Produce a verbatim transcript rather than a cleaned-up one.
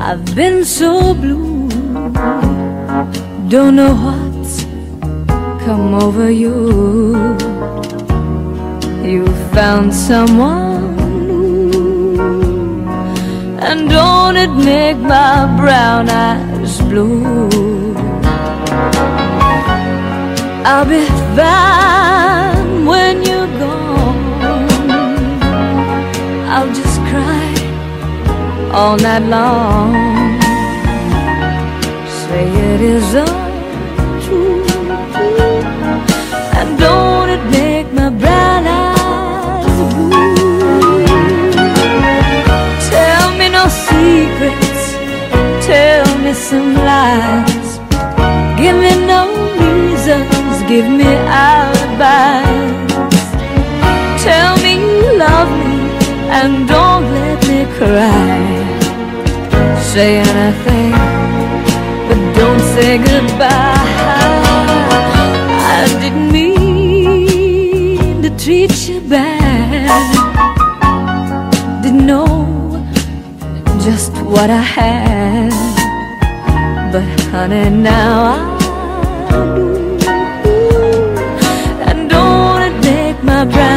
I've been so blue, don't know what's come over you. You found someone new, and don't it make my brown eyes blue? I'll be fine when you're gone. I'll just cry all night long, say it is untrue. And don't it make my brown eyes blue? Tell me no secrets, tell me some lies, give me no reasons, give me alibis. Tell me you love me and don't let me cry. Say anything, but don't say goodbye. I didn't mean to treat you bad, didn't know just what I had, but honey, now I do. And don't it make my brown